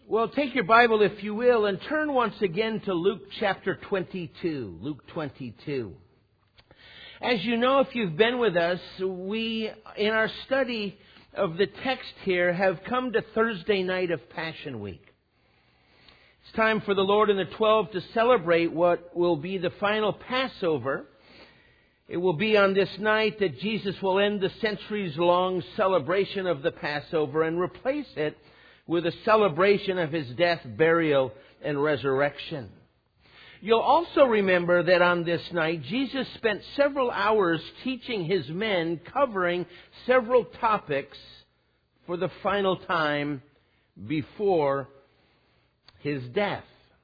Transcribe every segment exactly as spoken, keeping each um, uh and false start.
Well, take your Bible, if you will, and turn once again to Luke chapter twenty-two. Luke twenty-two. As you know, if you've been with us, we, in our study of the text here, have come to Thursday night of Passion Week. It's time for the Lord and the Twelve to celebrate what will be the final Passover. It will be on this night that Jesus will end the centuries-long celebration of the Passover and replace it with a celebration of His death, burial, and resurrection. You'll also remember that on this night, Jesus spent several hours teaching His men, covering several topics for the final time before His death.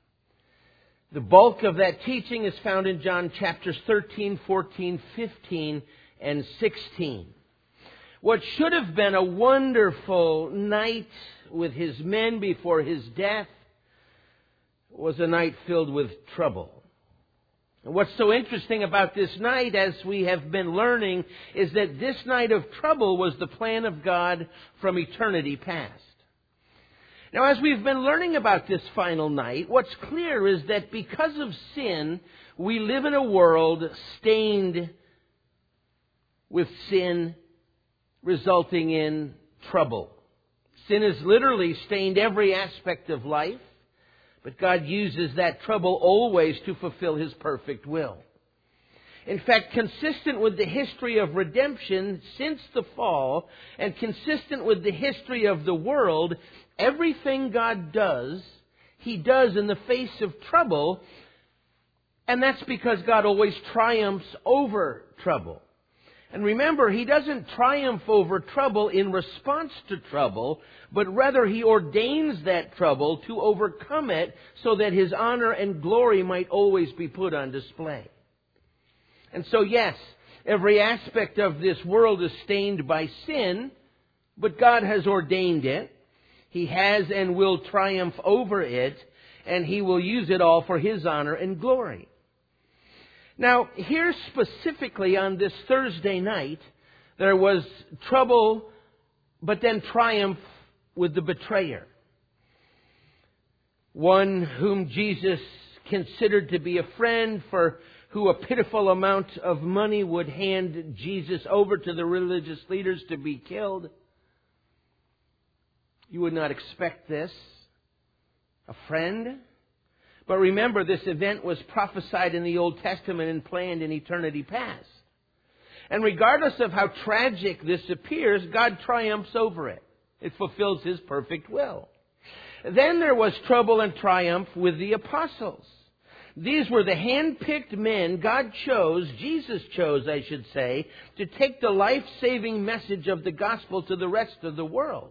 The bulk of that teaching is found in John chapters thirteen, fourteen, fifteen, and sixteen. What should have been a wonderful night with His men before His death was a night filled with trouble. And what's so interesting about this night, as we have been learning, is that this night of trouble was the plan of God from eternity past. Now, as we've been learning about this final night, what's clear is that because of sin, we live in a world stained with sin, resulting in trouble. Sin has literally stained every aspect of life, but God uses that trouble always to fulfill His perfect will. In fact, consistent with the history of redemption since the fall, and consistent with the history of the world, everything God does, He does in the face of trouble, and that's because God always triumphs over trouble. And remember, He doesn't triumph over trouble in response to trouble, but rather He ordains that trouble to overcome it so that His honor and glory might always be put on display. And so, yes, every aspect of this world is stained by sin, but God has ordained it. He has and will triumph over it, and He will use it all for His honor and glory. Now, here specifically on this Thursday night, there was trouble, but then triumph with the betrayer. One whom Jesus considered to be a friend, for who a pitiful amount of money would hand Jesus over to the religious leaders to be killed. You would not expect this. A friend? But remember, this event was prophesied in the Old Testament and planned in eternity past. And regardless of how tragic this appears, God triumphs over it. It fulfills His perfect will. Then there was trouble and triumph with the apostles. These were the hand-picked men God chose, Jesus chose, I should say, to take the life-saving message of the gospel to the rest of the world.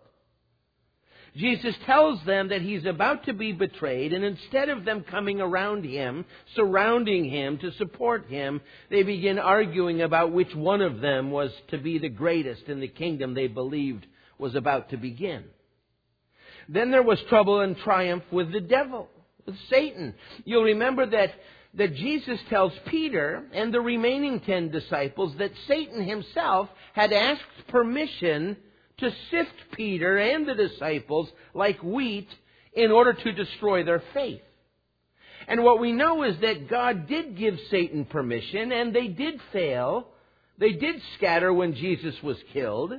Jesus tells them that He's about to be betrayed, and instead of them coming around Him, surrounding Him to support Him, they begin arguing about which one of them was to be the greatest in the kingdom they believed was about to begin. Then there was trouble and triumph with the devil, with Satan. You'll remember that, that Jesus tells Peter and the remaining ten disciples that Satan himself had asked permission to sift Peter and the disciples like wheat in order to destroy their faith. And what we know is that God did give Satan permission, and they did fail. They did scatter when Jesus was killed.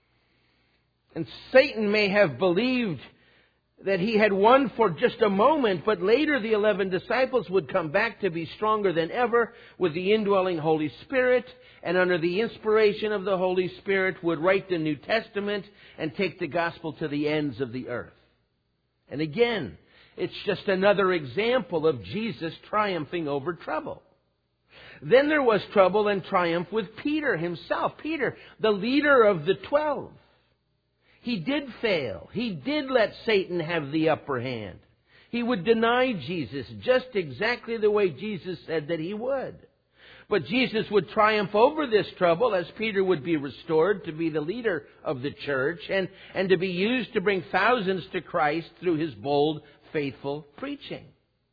And Satan may have believed that he had won for just a moment, but later the eleven disciples would come back to be stronger than ever with the indwelling Holy Spirit, and under the inspiration of the Holy Spirit would write the New Testament and take the gospel to the ends of the earth. And again, it's just another example of Jesus triumphing over trouble. Then there was trouble and triumph with Peter himself. Peter, the leader of the twelve. He did fail. He did let Satan have the upper hand. He would deny Jesus just exactly the way Jesus said that He would. But Jesus would triumph over this trouble as Peter would be restored to be the leader of the church and, and to be used to bring thousands to Christ through his bold, faithful preaching.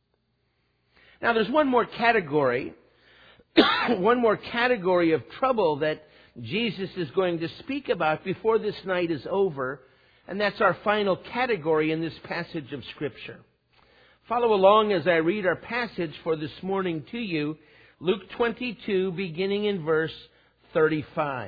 Now there's one more category, one more category of trouble that Jesus is going to speak about before this night is over, And that's our final category in this passage of Scripture. Follow along as I read our passage for this morning to you, Luke twenty-two, beginning in verse thirty-five.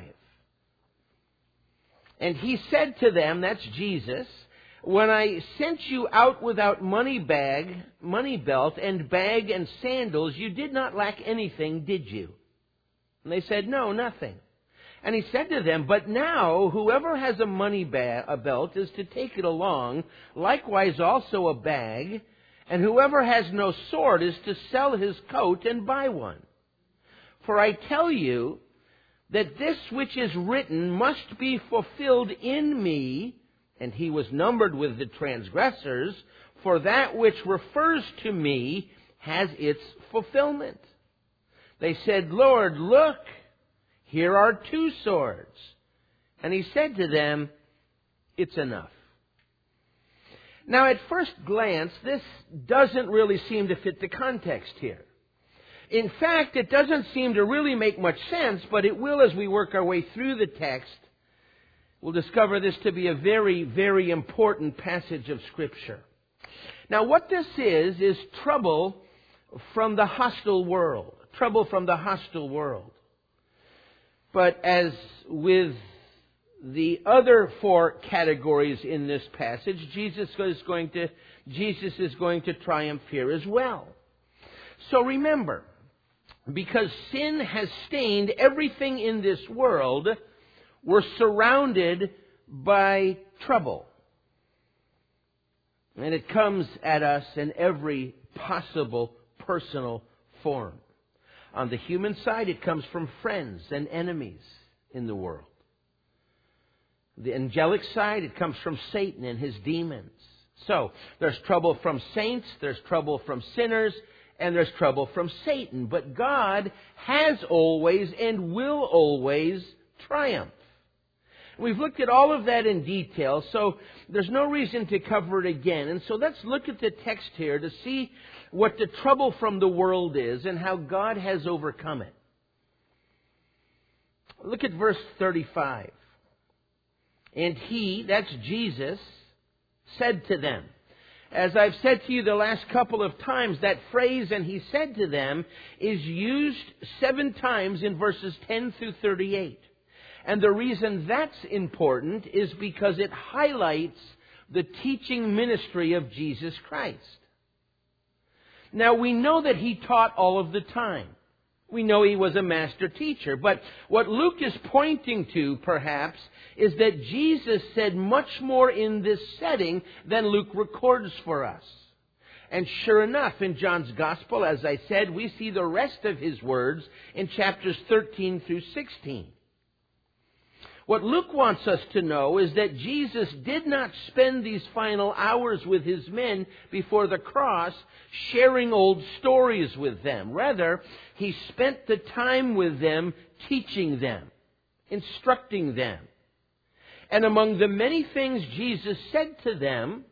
And he said to them, that's Jesus, when I sent you out without money bag, money belt, and bag and sandals, you did not lack anything, did you? And they said, no, nothing. And he said to them, but now whoever has a money ba- a belt is to take it along, likewise also a bag, and whoever has no sword is to sell his coat and buy one. For I tell you that this which is written must be fulfilled in me, and he was numbered with the transgressors, for that which refers to me has its fulfillment. They said, Lord, look, here are two swords. And he said to them, it's enough. Now, at first glance, this doesn't really seem to fit the context here. In fact, it doesn't seem to really make much sense, but it will as we work our way through the text. We'll discover this to be a very, very important passage of Scripture. Now, what this is, is trouble from the hostile world. Trouble from the hostile world. But as with the other four categories in this passage, Jesus is going to, Jesus is going to triumph here as well. So remember, because sin has stained everything in this world, we're surrounded by trouble. And it comes at us in every possible personal form. On the human side, it comes from friends and enemies in the world. The angelic side, it comes from Satan and his demons. So, there's trouble from saints, there's trouble from sinners, and there's trouble from Satan. But God has always and will always triumph. We've looked at all of that in detail, so there's no reason to cover it again. And so let's look at the text here to see what the trouble from the world is and how God has overcome it. Look at verse thirty-five. And he, that's Jesus, said to them. As I've said to you the last couple of times, that phrase, and he said to them, is used seven times in verses ten through thirty-eight. And the reason that's important is because it highlights the teaching ministry of Jesus Christ. Now, we know that he taught all of the time. We know he was a master teacher. But what Luke is pointing to, perhaps, is that Jesus said much more in this setting than Luke records for us. And sure enough, in John's Gospel, as I said, we see the rest of his words in chapters thirteen through sixteen. What Luke wants us to know is that Jesus did not spend these final hours with his men before the cross sharing old stories with them. Rather, he spent the time with them teaching them, instructing them. And among the many things Jesus said to them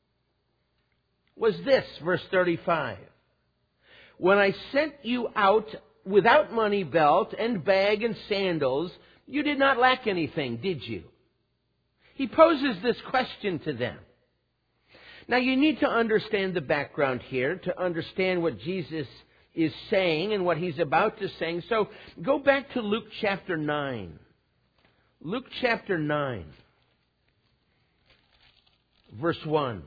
was this, verse thirty-five. When I sent you out without money belt and bag and sandals, you did not lack anything, did you? He poses this question to them. Now, you need to understand the background here to understand what Jesus is saying and what he's about to say. So, go back to Luke chapter nine. Luke chapter nine, verse one.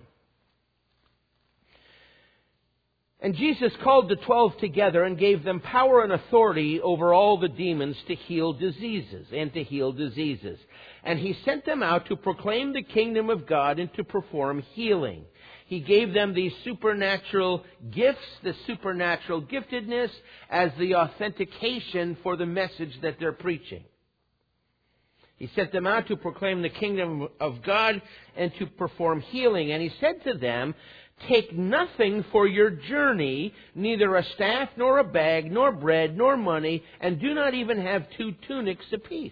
And Jesus called the twelve together and gave them power and authority over all the demons to heal diseases and to heal diseases. And he sent them out to proclaim the kingdom of God and to perform healing. He gave them these supernatural gifts, the supernatural giftedness, as the authentication for the message that they're preaching. He sent them out to proclaim the kingdom of God and to perform healing. And he said to them, take nothing for your journey, neither a staff, nor a bag, nor bread, nor money, and do not even have two tunics apiece.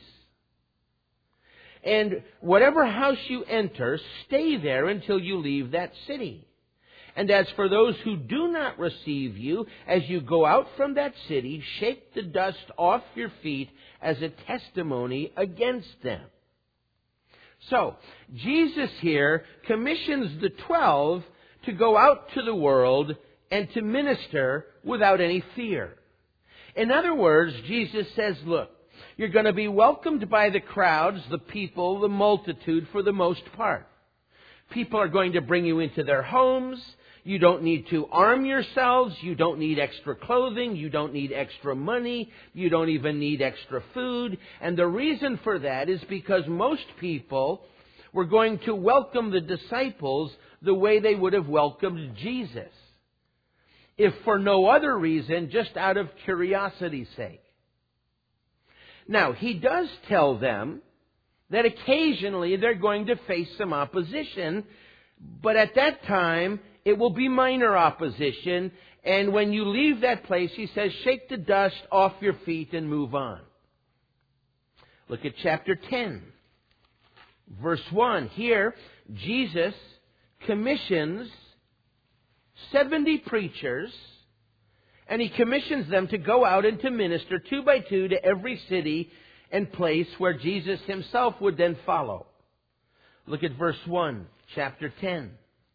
And whatever house you enter, stay there until you leave that city. And as for those who do not receive you, as you go out from that city, shake the dust off your feet as a testimony against them. So, Jesus here commissions the twelve to go out to the world and to minister without any fear. In other words, Jesus says, look, you're going to be welcomed by the crowds, the people, the multitude for the most part. People are going to bring you into their homes. You don't need to arm yourselves. You don't need extra clothing. You don't need extra money. You don't even need extra food. And the reason for that is because most people were going to welcome the disciples the way they would have welcomed Jesus, if for no other reason, just out of curiosity's sake. Now, he does tell them that occasionally they're going to face some opposition, but at that time, it will be minor opposition, and when you leave that place, he says, shake the dust off your feet and move on. Look at chapter ten, verse one. Here, Jesus commissions seventy preachers, and he commissions them to go out and to minister two by two to every city and place where Jesus himself would then follow. Look at verse one, chapter ten.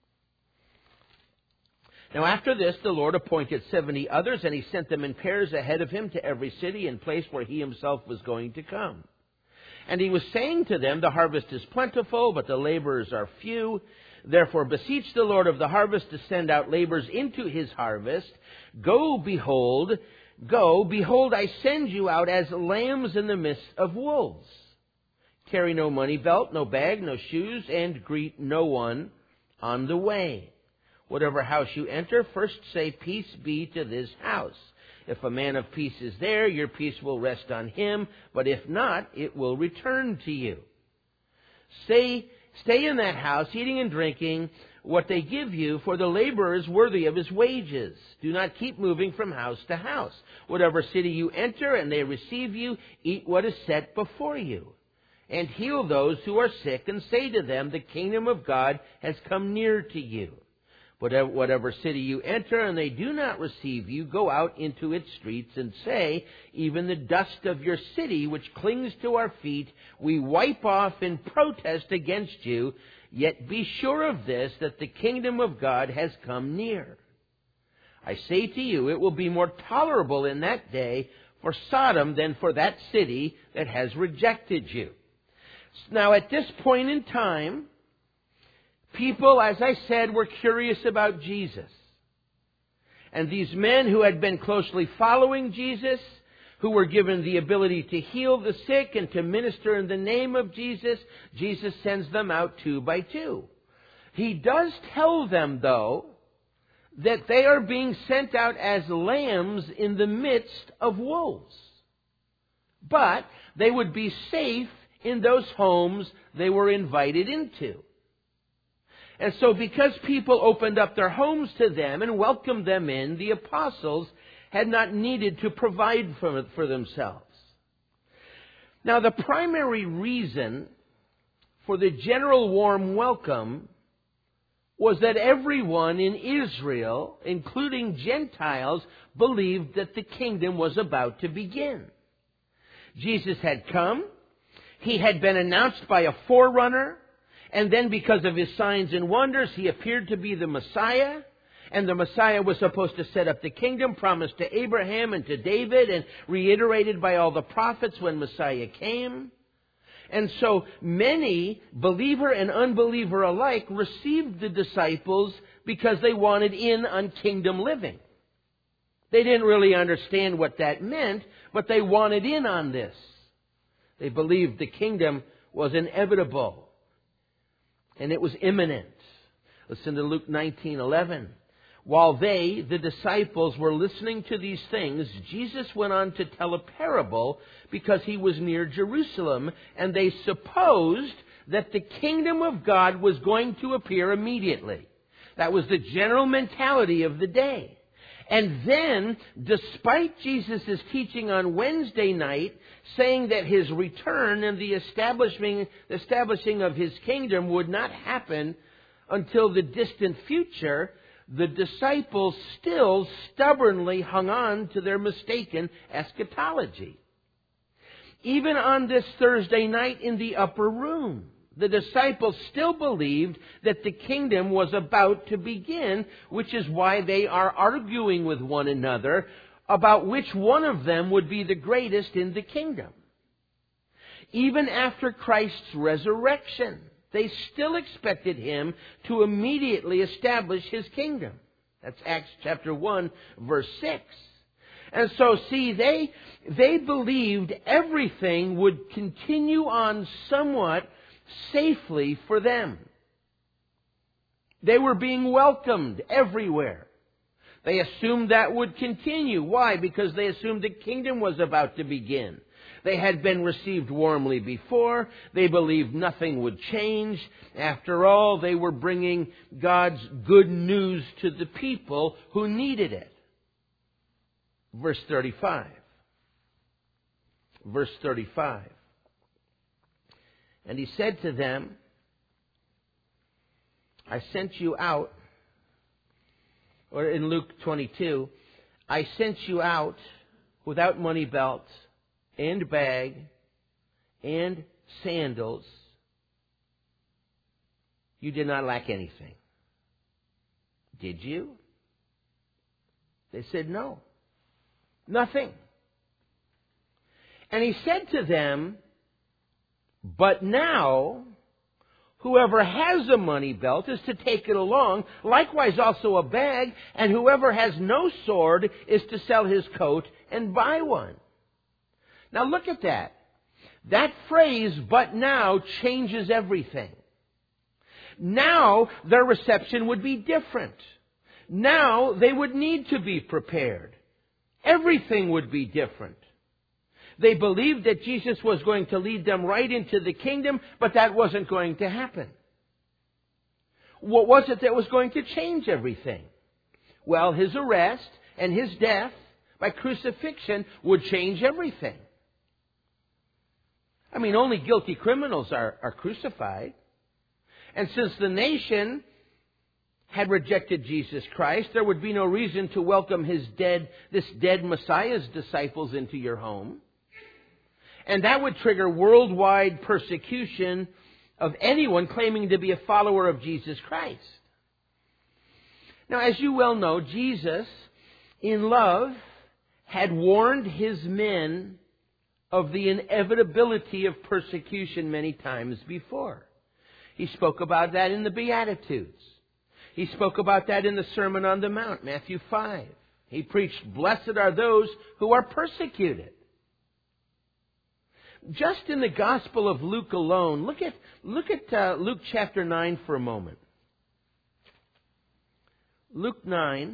Now after this, the Lord appointed seventy others, and he sent them in pairs ahead of him to every city and place where he himself was going to come. And he was saying to them, the harvest is plentiful, but the laborers are few. Therefore beseech the Lord of the harvest to send out laborers into his harvest. Go, behold, go, behold, I send you out as lambs in the midst of wolves. Carry no money belt, no bag, no shoes, and greet no one on the way. Whatever house you enter, first say, peace be to this house. If a man of peace is there, your peace will rest on him, but if not, it will return to you. Say, stay in that house, eating and drinking what they give you, for the laborer is worthy of his wages. Do not keep moving from house to house. Whatever city you enter and they receive you, eat what is set before you. And heal those who are sick, and say to them, the kingdom of God has come near to you. Whatever, whatever city you enter and they do not receive you, go out into its streets and say, even the dust of your city which clings to our feet, we wipe off in protest against you. Yet be sure of this, that the kingdom of God has come near. I say to you, it will be more tolerable in that day for Sodom than for that city that has rejected you. Now at this point in time, people, as I said, were curious about Jesus. And these men who had been closely following Jesus, who were given the ability to heal the sick and to minister in the name of Jesus, Jesus sends them out two by two. He does tell them, though, that they are being sent out as lambs in the midst of wolves. But they would be safe in those homes they were invited into. And so because people opened up their homes to them and welcomed them in, the apostles had not needed to provide for it for themselves. Now, the primary reason for the general warm welcome was that everyone in Israel, including Gentiles, believed that the kingdom was about to begin. Jesus had come. He had been announced by a forerunner. And then because of his signs and wonders, he appeared to be the Messiah. And the Messiah was supposed to set up the kingdom promised to Abraham and to David and reiterated by all the prophets when Messiah came. And so many, believer and unbeliever alike, received the disciples because they wanted in on kingdom living. They didn't really understand what that meant, but they wanted in on this. They believed the kingdom was inevitable. And it was imminent. Listen to Luke nineteen eleven. While they, the disciples, were listening to these things, Jesus went on to tell a parable because he was near Jerusalem, and they supposed that the kingdom of God was going to appear immediately. That was the general mentality of the day. And then, despite Jesus' teaching on Wednesday night, saying that his return and the establishing, establishing of his kingdom would not happen until the distant future, the disciples still stubbornly hung on to their mistaken eschatology. Even on this Thursday night in the upper room, The disciples still believed that the kingdom was about to begin, which is why they are arguing with one another about which one of them would be the greatest in the kingdom. Even after Christ's resurrection, they still expected Him to immediately establish His kingdom. That's Acts chapter one, verse six. And so, see, they, they believed everything would continue on somewhat safely for them. They were being welcomed everywhere. They assumed that would continue. Why? Because they assumed the kingdom was about to begin. They had been received warmly before. They believed nothing would change. After all, they were bringing God's good news to the people who needed it. Verse thirty-five. Verse thirty-five. And He said to them, I sent you out, or in Luke twenty-two, I sent you out without money belt and bag and sandals. You did not lack anything. Did you? They said no. Nothing. And He said to them, but now, whoever has a money belt is to take it along, likewise also a bag, and whoever has no sword is to sell his coat and buy one. Now look at that. That phrase, but now, changes everything. Now, their reception would be different. Now, they would need to be prepared. Everything would be different. They believed that Jesus was going to lead them right into the kingdom, but that wasn't going to happen. What was it that was going to change everything? Well, His arrest and His death by crucifixion would change everything. I mean, only guilty criminals are, are crucified. And since the nation had rejected Jesus Christ, there would be no reason to welcome his dead, this dead Messiah's disciples into your home. And that would trigger worldwide persecution of anyone claiming to be a follower of Jesus Christ. Now, as you well know, Jesus, in love, had warned His men of the inevitability of persecution many times before. He spoke about that in the Beatitudes. He spoke about that in the Sermon on the Mount, Matthew five. He preached, blessed are those who are persecuted. Just in the Gospel of Luke alone, look at, look at uh, Luke chapter nine for a moment. Luke nine.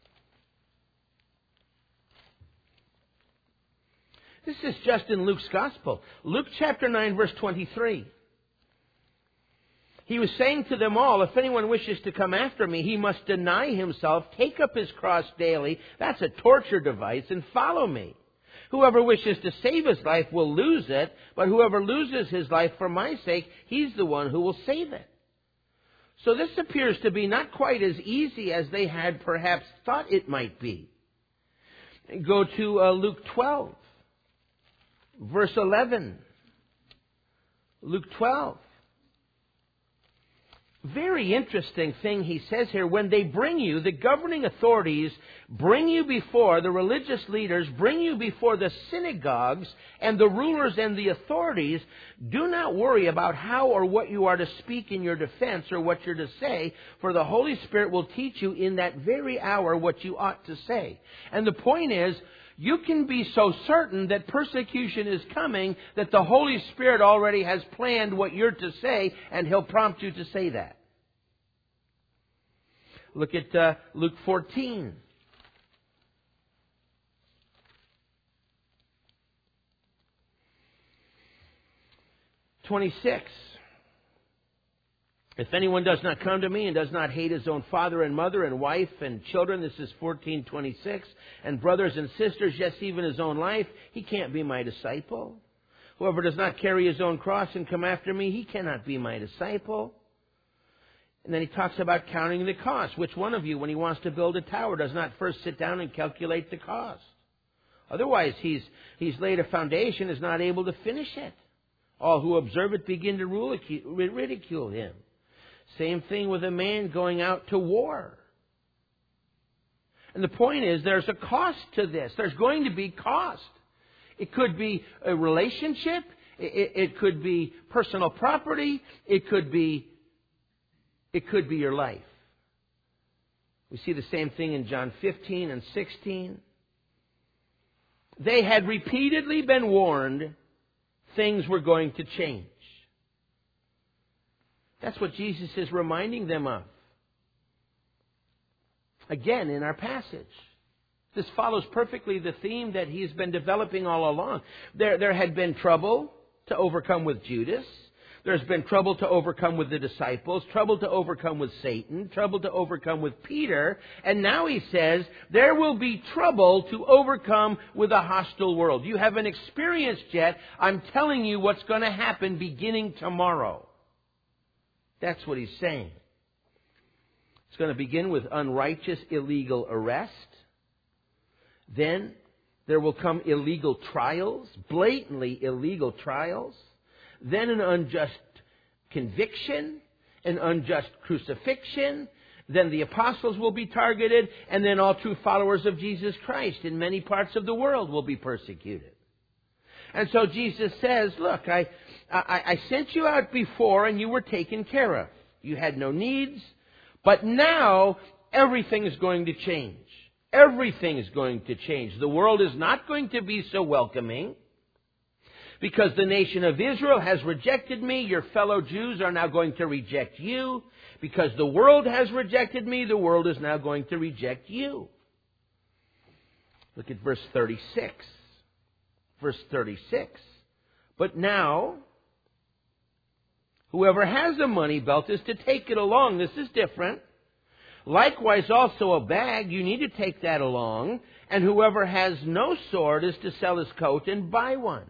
This is just in Luke's Gospel. Luke chapter nine, verse twenty-three. He was saying to them all, if anyone wishes to come after me, he must deny himself, take up his cross daily. That's a torture device, and follow me. Whoever wishes to save his life will lose it, but whoever loses his life for my sake, he's the one who will save it. So this appears to be not quite as easy as they had perhaps thought it might be. Go to uh, Luke twelve, verse eleven. Luke twelve. Very interesting thing he says here. When they bring you, the governing authorities bring you before, the religious leaders bring you before the synagogues and the rulers and the authorities, do not worry about how or what you are to speak in your defense or what you're to say, for the Holy Spirit will teach you in that very hour what you ought to say. And the point is, you can be so certain that persecution is coming that the Holy Spirit already has planned what you're to say, and He'll prompt you to say that. Look at uh, Luke fourteen. twenty-six. If anyone does not come to me and does not hate his own father and mother and wife and children, this is fourteen twenty-six, and brothers and sisters, yes, even his own life, he can't be my disciple. Whoever does not carry his own cross and come after me, he cannot be my disciple. And then he talks about counting the cost. Which one of you, when he wants to build a tower, does not first sit down and calculate the cost? Otherwise, he's, he's laid a foundation, is not able to finish it. All who observe it begin to ridicule him. Same thing with a man going out to war. And the point is, there's a cost to this. There's going to be cost. It could be a relationship. It, it could be personal property. It could be, it could be your life. We see the same thing in John fifteen and sixteen. They had repeatedly been warned things were going to change. That's what Jesus is reminding them of. Again, in our passage. This follows perfectly the theme that he's been developing all along. There, there had been trouble to overcome with Judas. There's been trouble to overcome with the disciples, trouble to overcome with Satan, trouble to overcome with Peter. And now he says, there will be trouble to overcome with a hostile world. You haven't experienced yet. I'm telling you what's going to happen beginning tomorrow. That's what he's saying. It's going to begin with unrighteous, illegal arrest. Then there will come illegal trials, blatantly illegal trials. Then an unjust conviction, an unjust crucifixion. Then the apostles will be targeted, and then all true followers of Jesus Christ in many parts of the world will be persecuted. And so Jesus says, look, I, I, I sent you out before and you were taken care of. You had no needs, but now everything is going to change. Everything is going to change. The world is not going to be so welcoming. Because the nation of Israel has rejected me, your fellow Jews are now going to reject you. Because the world has rejected me, the world is now going to reject you. Look at verse thirty-six. Verse thirty-six. But now, whoever has a money belt is to take it along. This is different. Likewise also a bag, you need to take that along. And whoever has no sword is to sell his coat and buy one.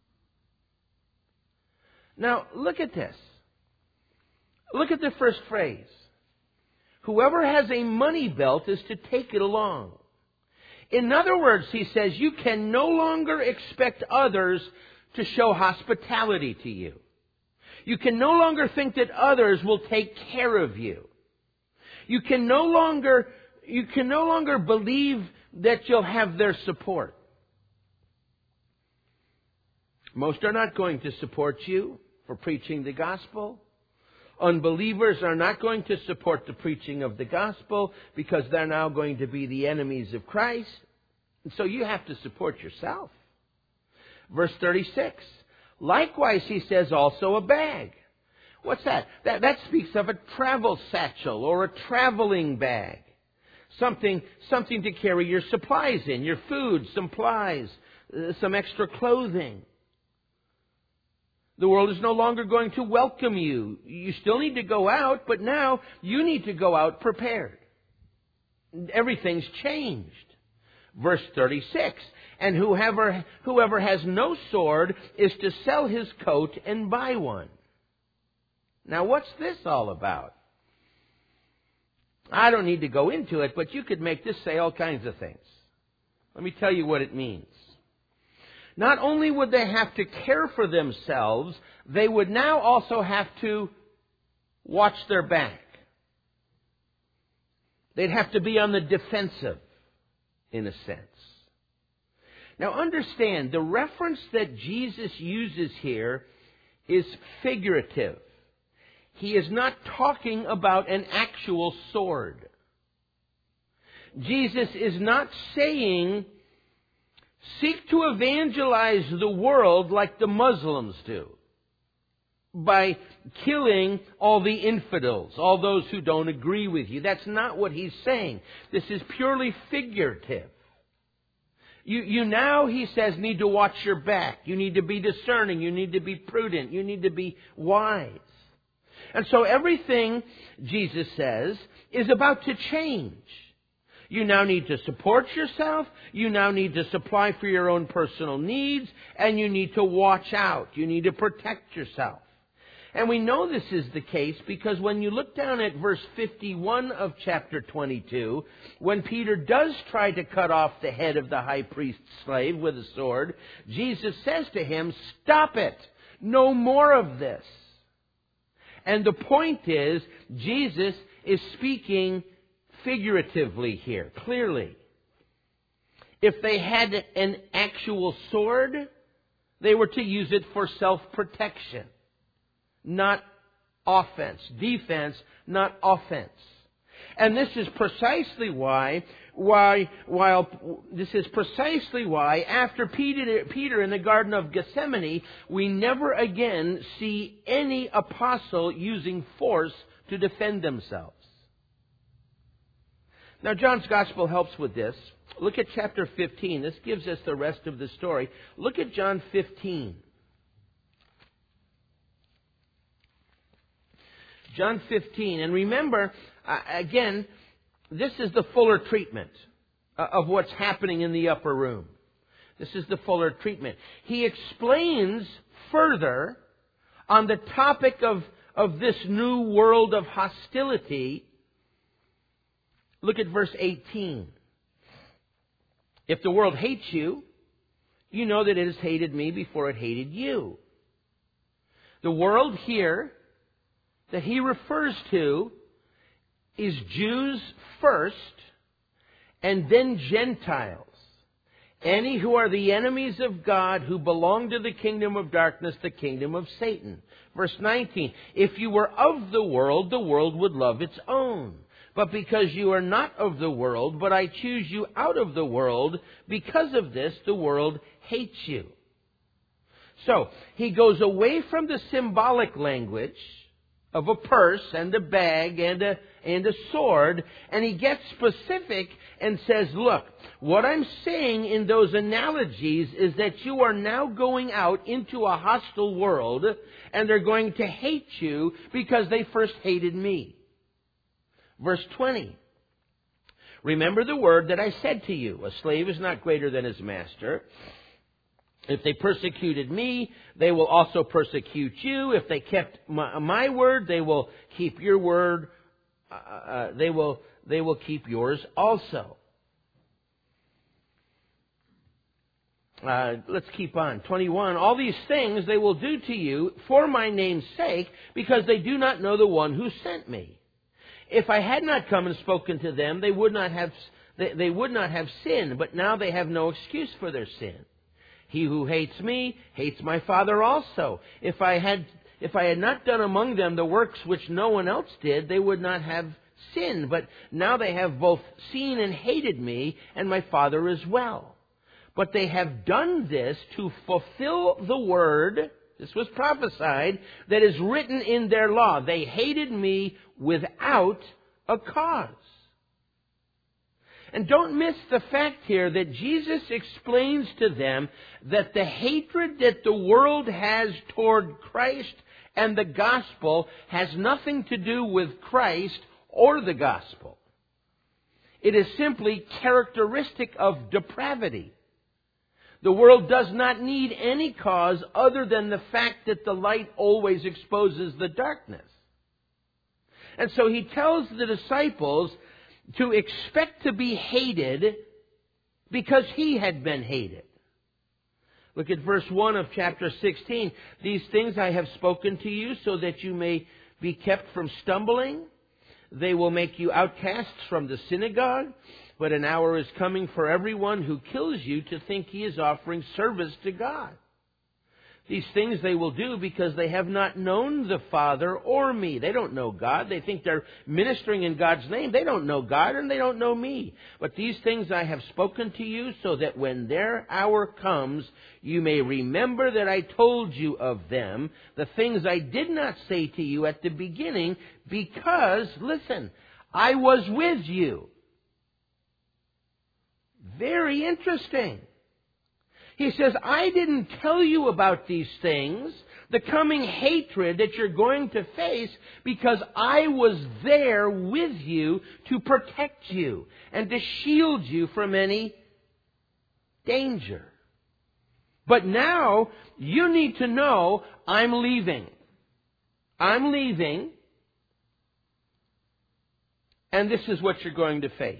Now, look at this. Look at the first phrase. Whoever has a money belt is to take it along. In other words, he says, you can no longer expect others to show hospitality to you. You can no longer think that others will take care of you. You can no longer, you can no longer believe that you'll have their support. Most are not going to support you for preaching the gospel. Unbelievers are not going to support the preaching of the gospel because they're now going to be the enemies of Christ. And so you have to support yourself. Verse thirty-six. Likewise, he says, also a bag. What's that? That, that speaks of a travel satchel or a traveling bag. Something, something to carry your supplies in, your food, supplies, uh, some extra clothing. The world is no longer going to welcome you. You still need to go out, but now you need to go out prepared. Everything's changed. Verse thirty-six. And whoever, whoever has no sword is to sell his coat and buy one. Now what's this all about? I don't need to go into it, but you could make this say all kinds of things. Let me tell you what it means. Not only would they have to care for themselves, they would now also have to watch their back. They'd have to be on the defensive, in a sense. Now understand, the reference that Jesus uses here is figurative. He is not talking about an actual sword. Jesus is not saying, seek to evangelize the world like the Muslims do, by killing all the infidels, all those who don't agree with you. That's not what he's saying. This is purely figurative. You, you now, he says, need to watch your back. You need to be discerning. You need to be prudent. You need to be wise. And so everything, Jesus says, is about to change. You now need to support yourself. You now need to supply for your own personal needs. And you need to watch out. You need to protect yourself. And we know this is the case because when you look down at verse fifty-one of chapter twenty-two, when Peter does try to cut off the head of the high priest's slave with a sword, Jesus says to him, stop it. No more of this. And the point is, Jesus is speaking figuratively here, clearly. If they had an actual sword, they were to use it for self-protection, not offense. Defense, not offense. And this is precisely why, why, while this is precisely why, after Peter, Peter in the Garden of Gethsemane, we never again see any apostle using force to defend themselves. Now, John's Gospel helps with this. Look at chapter fifteen. This gives us the rest of the story. Look at John fifteen. John fifteen. And remember, uh, again, this is the fuller treatment uh, of what's happening in the upper room. This is the fuller treatment. He explains further on the topic of, of this new world of hostility. Look at verse eighteen. If the world hates you, you know that it has hated me before it hated you. The world here that he refers to is Jews first and then Gentiles. Any who are the enemies of God, who belong to the kingdom of darkness, the kingdom of Satan. Verse nineteen, if you were of the world, the world would love its own. But because you are not of the world, but I choose you out of the world, because of this, the world hates you. So, he goes away from the symbolic language of a purse and a bag and a, and a sword, and he gets specific and says, look, what I'm saying in those analogies is that you are now going out into a hostile world, and they're going to hate you because they first hated me. Verse twenty. Remember the word that I said to you, a slave is not greater than his master. If they persecuted me, they will also persecute you. If they kept my, my word, they will keep your word. Uh, uh, they will they will keep yours also. Uh, let's keep on. twenty-one. All these things they will do to you for my name's sake, because they do not know the one who sent me. If I had not come and spoken to them, they would not have they, they would not have sinned, but now they have no excuse for their sin. He who hates me hates my Father also. If I had if I had not done among them the works which no one else did, they would not have sinned. But now they have both seen and hated me, and my Father as well. But they have done this to fulfill the word, this was prophesied, that is written in their law. They hated me without a cause. And don't miss the fact here that Jesus explains to them that the hatred that the world has toward Christ and the gospel has nothing to do with Christ or the gospel. It is simply characteristic of depravity. The world does not need any cause other than the fact that the light always exposes the darkness. And so he tells the disciples to expect to be hated because he had been hated. Look at verse one of chapter sixteen. These things I have spoken to you so that you may be kept from stumbling. They will make you outcasts from the synagogue. But an hour is coming for everyone who kills you to think he is offering service to God. These things they will do because they have not known the Father or me. They don't know God. They think they're ministering in God's name. They don't know God and they don't know me. But these things I have spoken to you so that when their hour comes, you may remember that I told you of them, the things I did not say to you at the beginning, because, listen, I was with you. Very interesting. He says, I didn't tell you about these things, the coming hatred that you're going to face, because I was there with you to protect you and to shield you from any danger. But now you need to know I'm leaving. I'm leaving, and this is what you're going to face.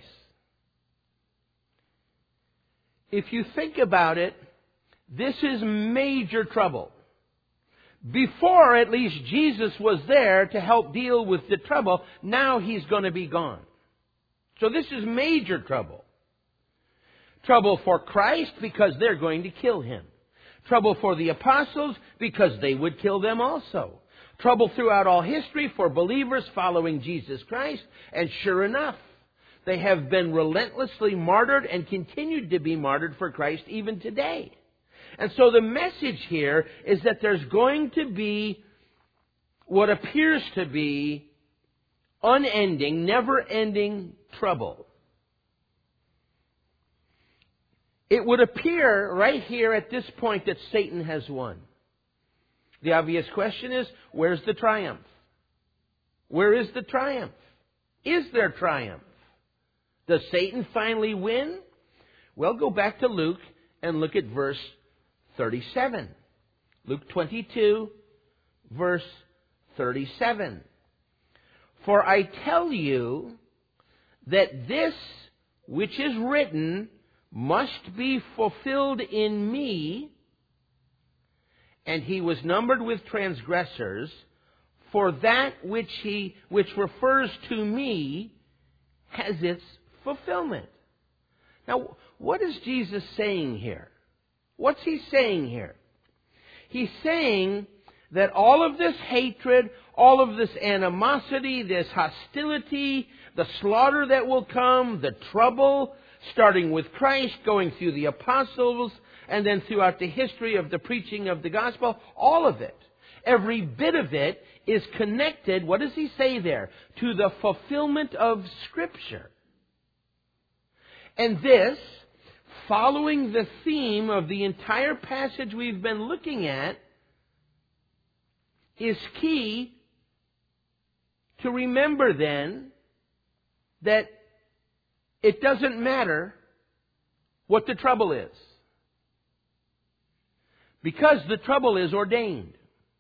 If you think about it, this is major trouble. Before, at least, Jesus was there to help deal with the trouble. Now He's going to be gone. So this is major trouble. Trouble for Christ because they're going to kill Him. Trouble for the apostles because they would kill them also. Trouble throughout all history for believers following Jesus Christ. And sure enough, they have been relentlessly martyred and continued to be martyred for Christ even today. And so the message here is that there's going to be what appears to be unending, never-ending trouble. It would appear right here at this point that Satan has won. The obvious question is, where's the triumph? Where is the triumph? Is there triumph? Does Satan finally win? Well, go back to Luke and look at verse thirty-seven. Luke twenty-two, verse thirty-seven. For I tell you that this which is written must be fulfilled in me. And he was numbered with transgressors. For that which he which refers to me has its fulfillment. Now, what is Jesus saying here? What's He saying here? He's saying that all of this hatred, all of this animosity, this hostility, the slaughter that will come, the trouble, starting with Christ, going through the apostles, and then throughout the history of the preaching of the gospel, all of it, every bit of it is connected, what does He say there? To the fulfillment of Scripture. And this, following the theme of the entire passage we've been looking at, is key to remember then that it doesn't matter what the trouble is, because the trouble is ordained.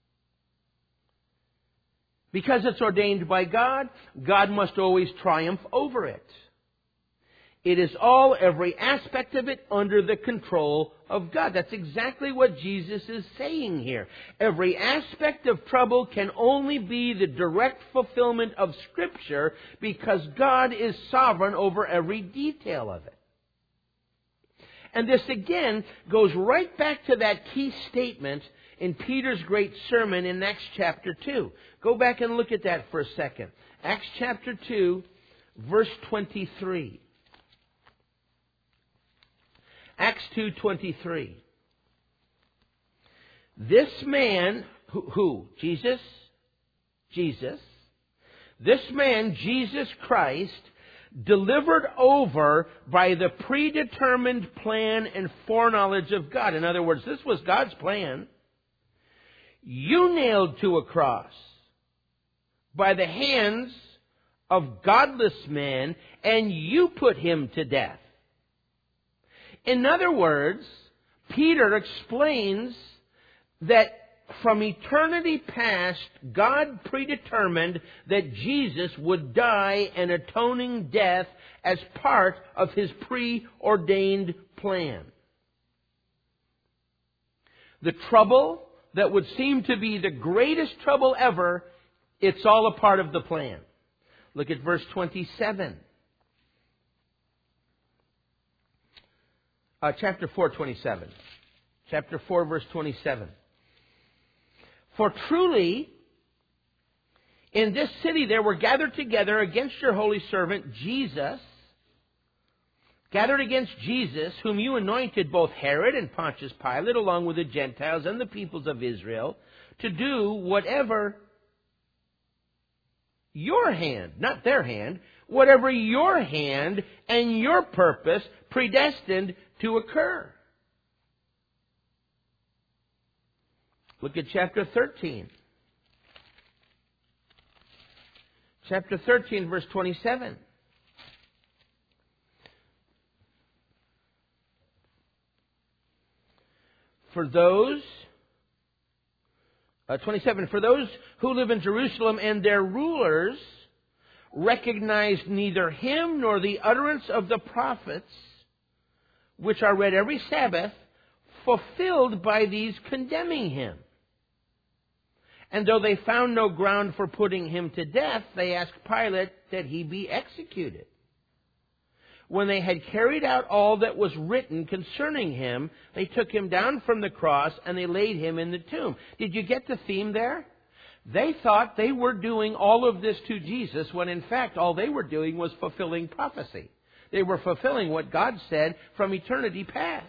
Because it's ordained by God, God must always triumph over it. It is all, every aspect of it, under the control of God. That's exactly what Jesus is saying here. Every aspect of trouble can only be the direct fulfillment of Scripture because God is sovereign over every detail of it. And this again goes right back to that key statement in Peter's great sermon in Acts chapter two. Go back and look at that for a second. Acts chapter two, verse twenty-three. Acts two twenty-three. This man, who, who? Jesus? Jesus. This man, Jesus Christ, delivered over by the predetermined plan and foreknowledge of God. In other words, this was God's plan. You nailed to a cross by the hands of godless men, and you put Him to death. In other words, Peter explains that from eternity past, God predetermined that Jesus would die an atoning death as part of His preordained plan. The trouble that would seem to be the greatest trouble ever, it's all a part of the plan. Look at verse twenty-seven. Uh, chapter four, twenty-seven. Chapter four, verse twenty-seven. For truly, in this city there were gathered together against your holy servant Jesus, gathered against Jesus, whom you anointed, both Herod and Pontius Pilate, along with the Gentiles and the peoples of Israel, to do whatever your hand, not their hand, whatever your hand and your purpose predestined to occur. Look at chapter thirteen. Chapter thirteen, verse twenty-seven. For those, uh, twenty-seven, for those who live in Jerusalem and their rulers recognized neither Him nor the utterance of the prophets, which are read every Sabbath, fulfilled by these condemning Him. And though they found no ground for putting him to death, they asked Pilate that he be executed. When they had carried out all that was written concerning him, they took him down from the cross and they laid him in the tomb. Did you get the theme there? They thought they were doing all of this to Jesus when in fact all they were doing was fulfilling prophecy. They were fulfilling what God said from eternity past.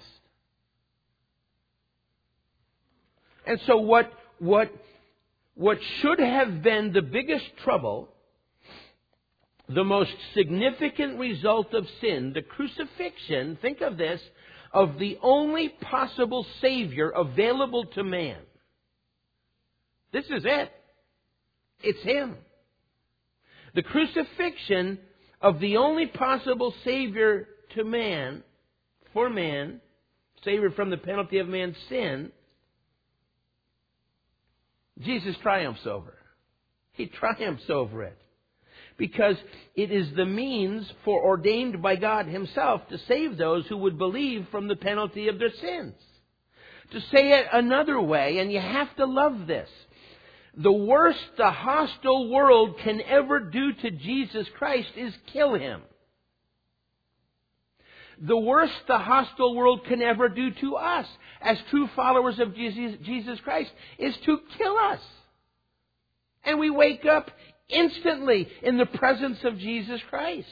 And so what, what, what should have been the biggest trouble, the most significant result of sin, the crucifixion, think of this, of the only possible Savior available to man. This is it. It's Him. The crucifixion of the only possible Savior to man, for man, Savior from the penalty of man's sin, Jesus triumphs over. He triumphs over it. Because it is the means foreordained by God Himself to save those who would believe from the penalty of their sins. To say it another way, and you have to love this, the worst the hostile world can ever do to Jesus Christ is kill Him. The worst the hostile world can ever do to us as true followers of Jesus Christ is to kill us. And we wake up instantly in the presence of Jesus Christ.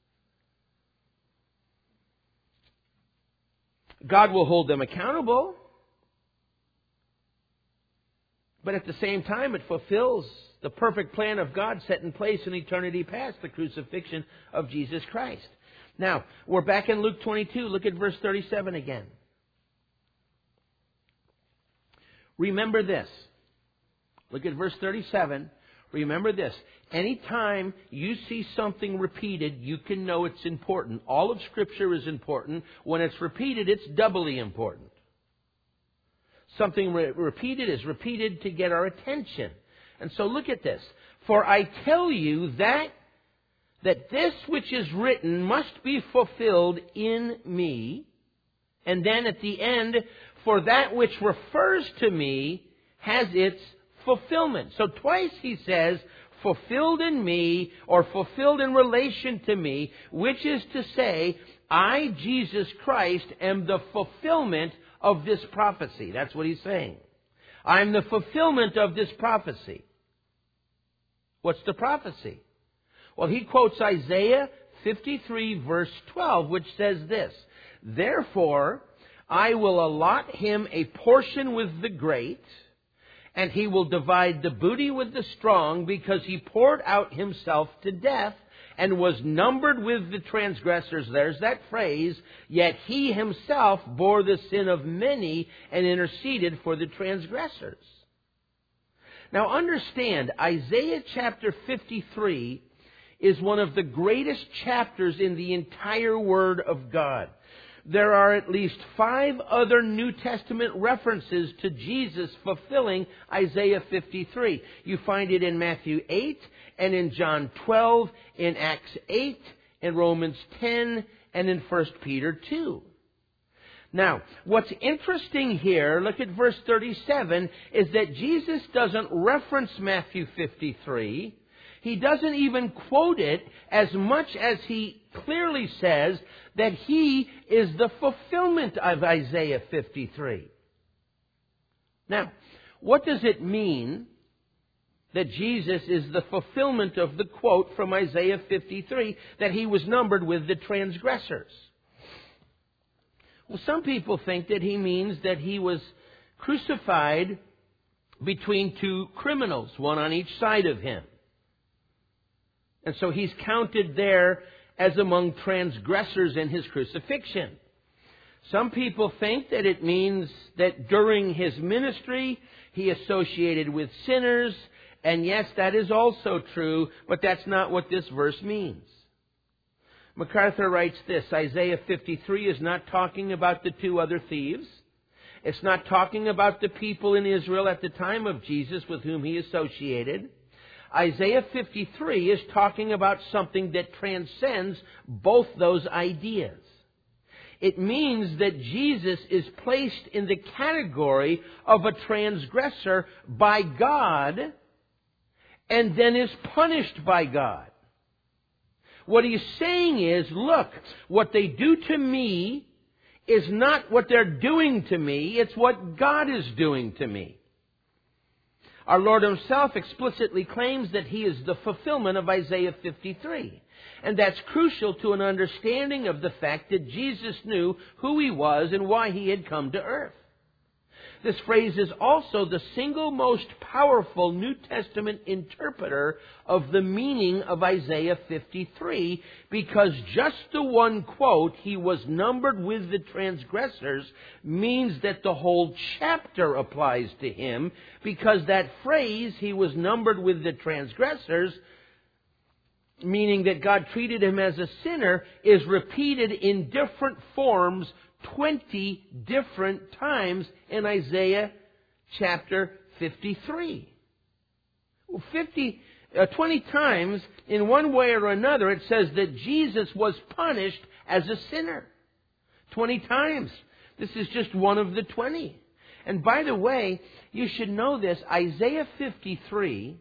God will hold them accountable. But at the same time, it fulfills the perfect plan of God set in place in eternity past, the crucifixion of Jesus Christ. Now, we're back in Luke twenty-two. Look at verse thirty-seven again. Remember this. Look at verse thirty-seven. Remember this. Anytime you see something repeated, you can know it's important. All of Scripture is important. When it's repeated, it's doubly important. Something re- repeated is repeated to get our attention. And so look at this. For I tell you that, that this which is written must be fulfilled in me. And then at the end, for that which refers to me has its fulfillment. So twice he says, fulfilled in me, or fulfilled in relation to me, which is to say, I, Jesus Christ, am the fulfillment of this prophecy. That's what he's saying. I'm the fulfillment of this prophecy. What's the prophecy? Well, he quotes Isaiah fifty-three, verse twelve, which says this, therefore, I will allot him a portion with the great, and he will divide the booty with the strong, because he poured out himself to death and was numbered with the transgressors. There's that phrase. Yet he himself bore the sin of many and interceded for the transgressors. Now understand, Isaiah chapter fifty-three is one of the greatest chapters in the entire Word of God. There are at least five other New Testament references to Jesus fulfilling Isaiah fifty-three. You find it in Matthew eight, and in John twelve, in Acts eight, in Romans ten, and in First Peter two. Now, what's interesting here, look at verse thirty-seven, is that Jesus doesn't reference Matthew fifty-three. He doesn't even quote it as much as he clearly says that he is the fulfillment of Isaiah fifty-three. Now, what does it mean that Jesus is the fulfillment of the quote from Isaiah fifty-three, that he was numbered with the transgressors? Well, some people think that he means that he was crucified between two criminals, one on each side of him. And so he's counted there as among transgressors in his crucifixion. Some people think that it means that during his ministry he associated with sinners. And yes, that is also true, but that's not what this verse means. MacArthur writes this, Isaiah fifty-three is not talking about the two other thieves. It's not talking about the people in Israel at the time of Jesus with whom he associated. Isaiah fifty-three is talking about something that transcends both those ideas. It means that Jesus is placed in the category of a transgressor by God and then is punished by God. What he's saying is, look, what they do to me is not what they're doing to me, it's what God is doing to me. Our Lord Himself explicitly claims that He is the fulfillment of Isaiah fifty-three. And that's crucial to an understanding of the fact that Jesus knew who He was and why He had come to earth. This phrase is also the single most powerful New Testament interpreter of the meaning of Isaiah fifty-three, because just the one quote, "He was numbered with the transgressors," means that the whole chapter applies to Him, because that phrase, "He was numbered with the transgressors," meaning that God treated Him as a sinner, is repeated in different forms twenty different times in Isaiah chapter fifty-three. fifty, uh, twenty times in one way or another it says that Jesus was punished as a sinner. twenty times. This is just one of the twenty. And by the way, you should know this, Isaiah fifty-three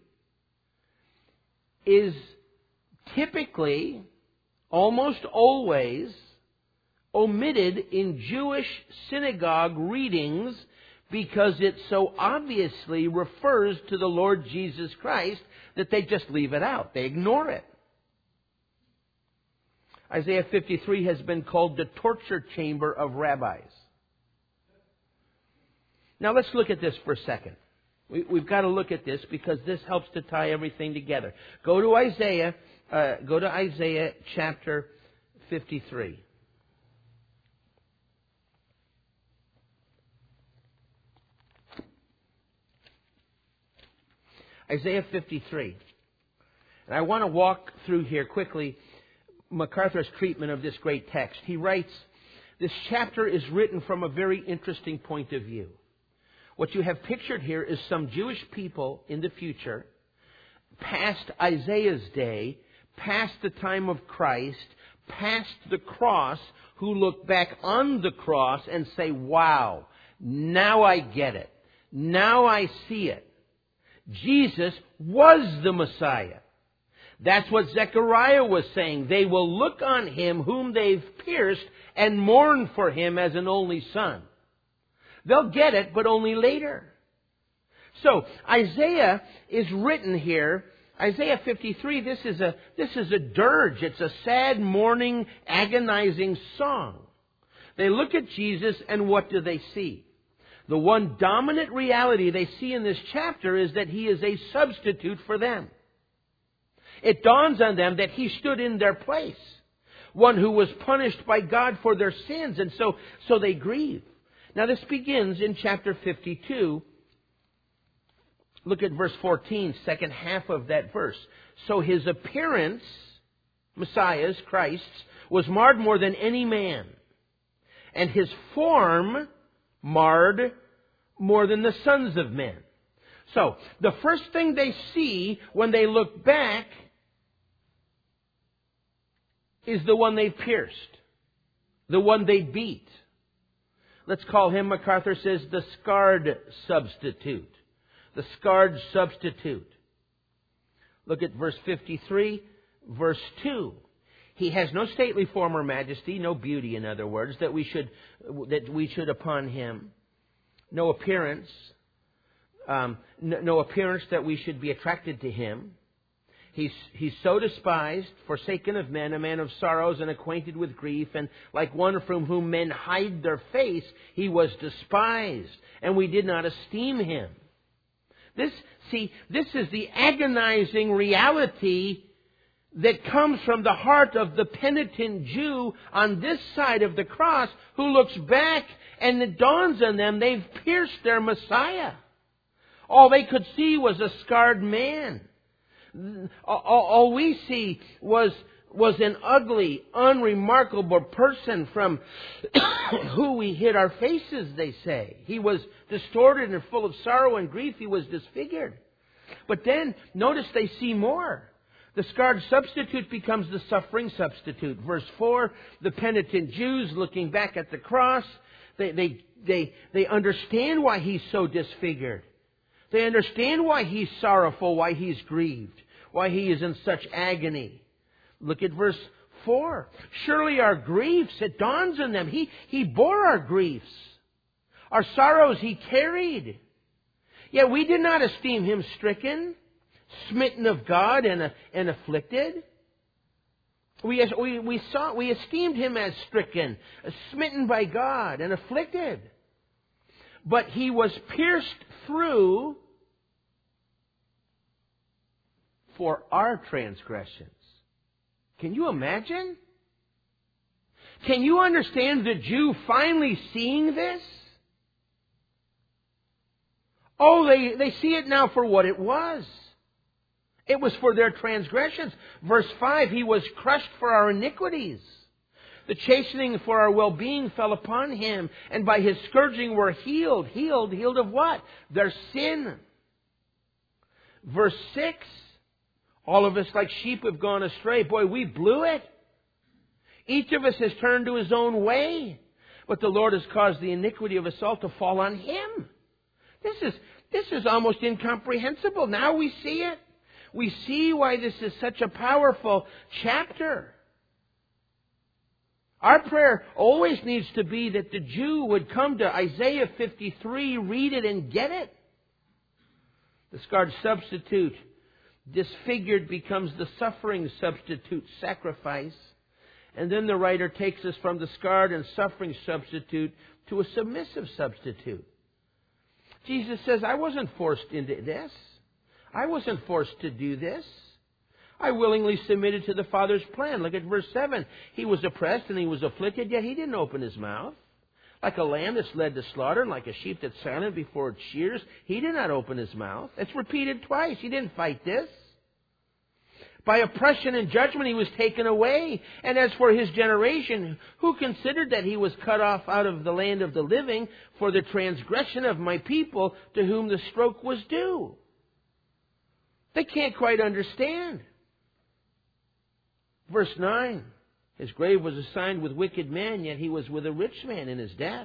is typically, almost always, omitted in Jewish synagogue readings because it so obviously refers to the Lord Jesus Christ that they just leave it out. They ignore it. Isaiah fifty-three has been called the torture chamber of rabbis. Now let's look at this for a second. We, we've got to look at this because this helps to tie everything together. Go to Isaiah, uh, go to Isaiah chapter fifty-three. Isaiah fifty-three. And I want to walk through here quickly MacArthur's treatment of this great text. He writes, this chapter is written from a very interesting point of view. What you have pictured here is some Jewish people in the future, past Isaiah's day, past the time of Christ, past the cross, who look back on the cross and say, wow, now I get it. Now I see it. Jesus was the Messiah. That's what Zechariah was saying. They will look on Him whom they've pierced and mourn for Him as an only son. They'll get it, but only later. So, Isaiah is written here. Isaiah fifty-three, this is a, this is a dirge. It's a sad, mourning, agonizing song. They look at Jesus and what do they see? The one dominant reality they see in this chapter is that He is a substitute for them. It dawns on them that He stood in their place. One who was punished by God for their sins, and so, so they grieve. Now this begins in chapter fifty-two. Look at verse fourteen, second half of that verse. So His appearance, Messiah's, Christ's, was marred more than any man, and His form marred more than the sons of men. So, the first thing they see when they look back is the one they pierced, the one they beat. Let's call Him, MacArthur says, the scarred substitute. The scarred substitute. Look at verse fifty-three, verse two. He has no stately form or majesty, no beauty, in other words, that we should that we should upon Him. No appearance, um, no, no appearance that we should be attracted to Him. He's he's so despised, forsaken of men, a man of sorrows and acquainted with grief, and like one from whom men hide their face, He was despised, and we did not esteem Him. This, see, this is the agonizing reality that comes from the heart of the penitent Jew on this side of the cross, who looks back and it dawns on them they've pierced their Messiah. All they could see was a scarred man. All, all we see was, was an ugly, unremarkable person from who we hid our faces, they say. He was distorted and full of sorrow and grief. He was disfigured. But then, notice they see more. The scarred substitute becomes the suffering substitute. Verse four, the penitent Jews looking back at the cross, they, they, they, they understand why He's so disfigured. They understand why He's sorrowful, why He's grieved, why He is in such agony. Look at verse four. Surely our griefs, it dawns on them. He, he bore our griefs. Our sorrows He carried. Yet we did not esteem Him stricken, smitten of God, and, uh, and afflicted. We, we, we, saw, we esteemed Him as stricken, smitten by God, and afflicted. But He was pierced through for our transgressions. Can you imagine? Can you understand the Jew finally seeing this? Oh, they, they see it now for what it was. It was for their transgressions. Verse five, He was crushed for our iniquities. The chastening for our well-being fell upon Him, and by His scourging we're healed. Healed, healed of what? Their sin. Verse six, all of us like sheep have gone astray. Boy, we blew it. Each of us has turned to his own way. But the Lord has caused the iniquity of us all to fall on Him. This is, this is almost incomprehensible. Now we see it. We see why this is such a powerful chapter. Our prayer always needs to be that the Jew would come to Isaiah fifty-three, read it and get it. The scarred substitute, disfigured, becomes the suffering substitute sacrifice. And then the writer takes us from the scarred and suffering substitute to a submissive substitute. Jesus says, I wasn't forced into this. I wasn't forced to do this. I willingly submitted to the Father's plan. Look at verse seven. He was oppressed and He was afflicted, yet He didn't open His mouth. Like a lamb that's led to slaughter, and like a sheep that's silent before its shears, He did not open His mouth. It's repeated twice. He didn't fight this. By oppression and judgment He was taken away. And as for His generation, who considered that He was cut off out of the land of the living for the transgression of my people, to whom the stroke was due? They can't quite understand. Verse nine, His grave was assigned with wicked men, yet He was with a rich man in His death.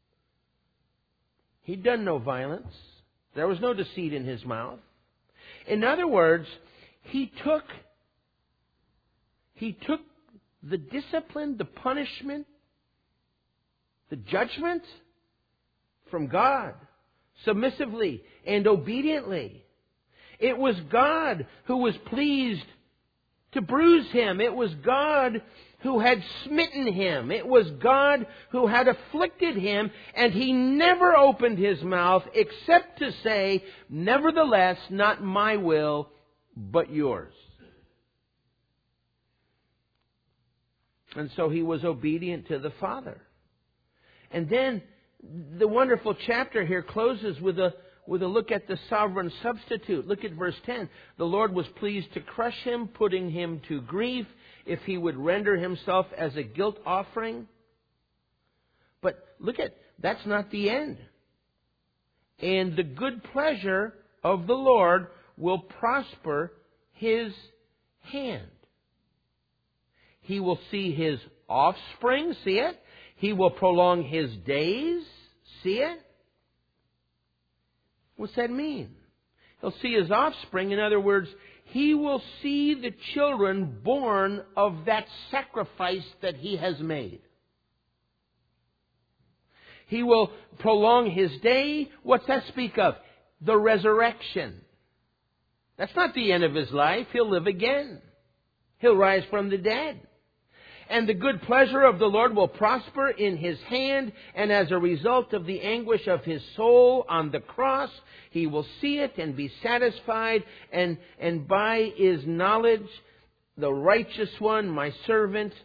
He'd done no violence. There was no deceit in His mouth. In other words, He took, He took the discipline, the punishment, the judgment from God, submissively and obediently. It was God who was pleased to bruise Him. It was God who had smitten Him. It was God who had afflicted Him, and He never opened His mouth except to say, nevertheless, not my will, but yours. And so He was obedient to the Father. And then the wonderful chapter here closes with a with a look at the sovereign substitute. Look at verse ten. The Lord was pleased to crush Him, putting Him to grief, if He would render Himself as a guilt offering. But look at, that's not the end. And the good pleasure of the Lord will prosper His hand. He will see His offspring, see it? He will prolong His days, see it? What's that mean? He'll see His offspring. In other words, He will see the children born of that sacrifice that He has made. He will prolong His day. What's that speak of? The resurrection. That's not the end of His life. He'll live again. He'll rise from the dead. And the good pleasure of the Lord will prosper in His hand, and as a result of the anguish of His soul on the cross, He will see it and be satisfied, and, and by His knowledge, the righteous one, my servant,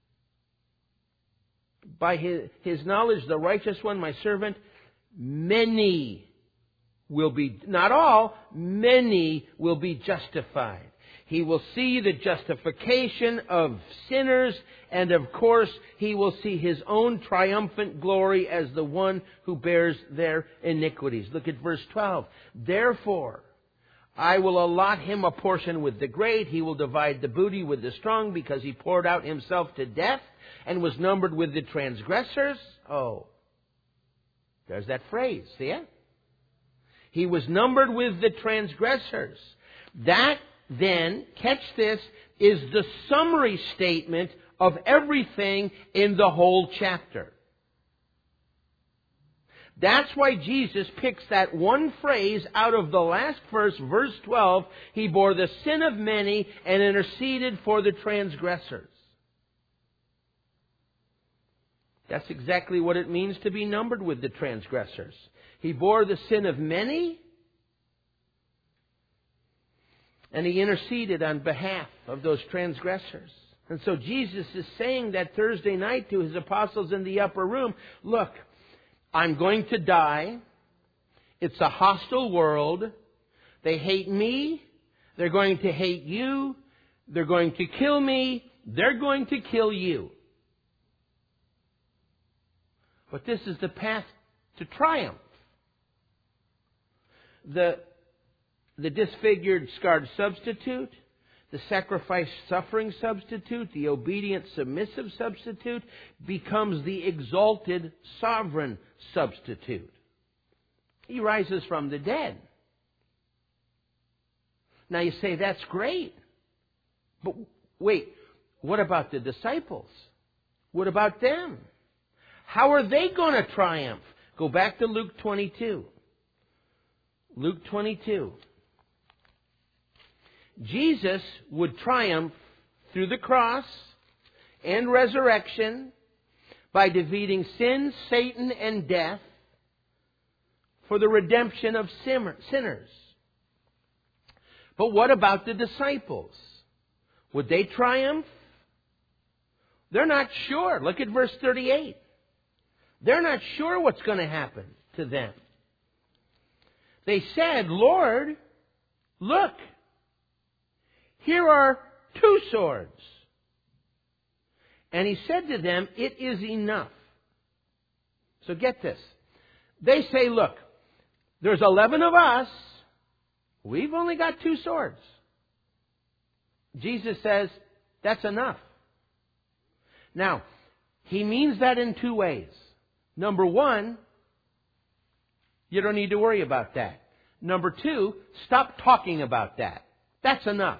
by his, his knowledge, the righteous one, my servant, many will be, not all, many will be justified. He will see the justification of sinners, and of course, He will see His own triumphant glory as the one who bears their iniquities. Look at verse twelve. Therefore, I will allot him a portion with the great. He will divide the booty with the strong, because he poured out himself to death and was numbered with the transgressors. Oh, there's that phrase. See it? He was numbered with the transgressors. That then, catch this, is the summary statement of everything in the whole chapter. That's why Jesus picks that one phrase out of the last verse, verse twelve. He bore the sin of many and interceded for the transgressors. That's exactly what it means to be numbered with the transgressors. He bore the sin of many, and He interceded on behalf of those transgressors. And so Jesus is saying that Thursday night to His apostles in the upper room, look, I'm going to die. It's a hostile world. They hate me. They're going to hate you. They're going to kill me. They're going to kill you. But this is the path to triumph. The, the disfigured, scarred substitute, the sacrifice suffering substitute, the obedient submissive substitute becomes the exalted sovereign substitute. He rises from the dead. Now you say, that's great. But wait, what about the disciples? What about them? How are they going to triumph? Go back to Luke twenty-two. Luke twenty-two. Jesus would triumph through the cross and resurrection by defeating sin, Satan, and death for the redemption of sinners. But what about the disciples? Would they triumph? They're not sure. Look at verse thirty-eight. They're not sure what's going to happen to them. They said, Lord, look, here are two swords. And He said to them, it is enough. So get this. They say, look, there's eleven of us. We've only got two swords. Jesus says, that's enough. Now, He means that in two ways. Number one, you don't need to worry about that. Number two, stop talking about that. That's enough.